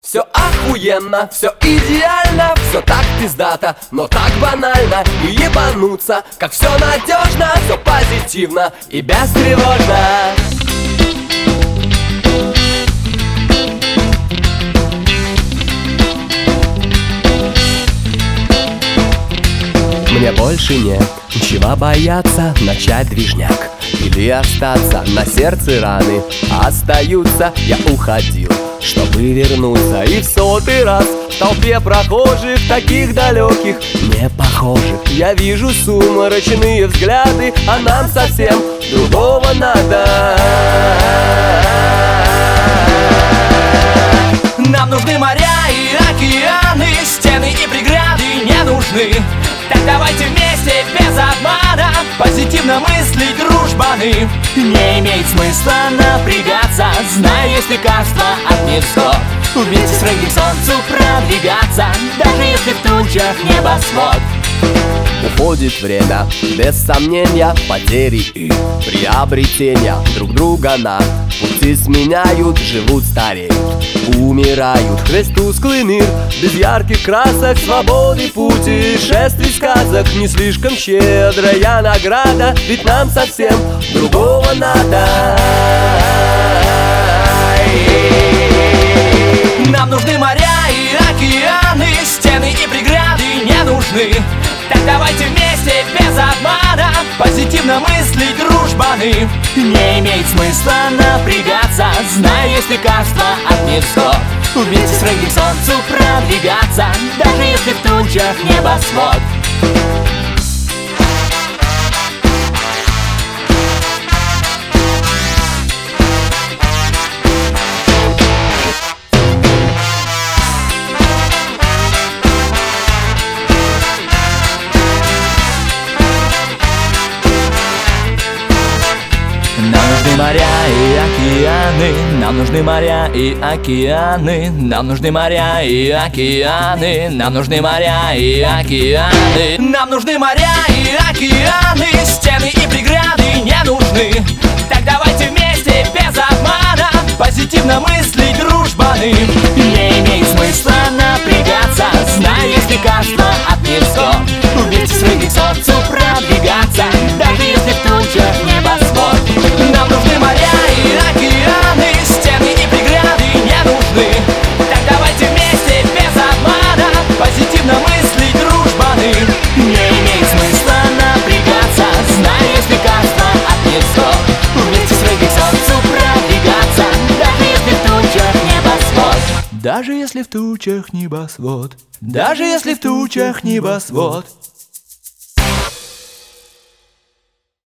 Все охуенно, все идеально, все так пиздато, но так банально. И ебануться, как все надежно, все позитивно и бестревожно. Мне больше нет чего бояться, начать движняк или остаться. На сердце раны остаются. Я уходил, чтобы вернуться, и в 100-й раз в толпе прохожих, таких далеких, не похожих, я вижу сумрачные взгляды, а нам совсем другого надо. Нам нужны моря и океаны, стены и преграды не нужны. Так давайте вместе, без обмана, позитивно мыслить, дружбаны. Не имеет смысла напрягаться, зная, есть лекарство от невзгод. Вместе с рыгим солнцу продвигаться, даже если в тучах небосвод. Уходит время, без сомнения, потери и приобретения. Друг друга на пути сменяют, живут, стареют, умирают. Весь тусклый мир, без ярких красок, свободы, путешествий, сказок. Не слишком щедрая награда, ведь нам совсем другого надо. Нам нужны моря и океаны, стены и преграды не нужны. Так давайте вместе, без обмана, позитивно мыслить, дружбаны. Не имеет смысла напрягаться, зная, есть лекарство от невзгод. Вместе с рыгим солнцу продвигаться, даже если в тучах небосвод. Моря и океаны, нам нужны моря и океаны, нам нужны моря и океаны, нам нужны моря и океаны. Нам нужны моря и океаны, стены и преграды не нужны. Так давайте вместе, без обмана, позитивно мыслить, дружбаны. Не имеет смысла напрягаться, зная, есть лекарство от невзгод. Вместе с рыгим солнцу продвигаться, даже если в тучах небосвод. Нам нужны моря и океаны, стены и преграды не нужны. Так давайте вместе, без обмана, позитивно мыслить, дружбаны. Не имеет смысла напрягаться, зная, есть лекарство от невзгод. Вместе с рыгим солнцу продвигаться, даже если в тучах небосвод. Даже если в тучах небосвод. Даже если в тучах небосвод.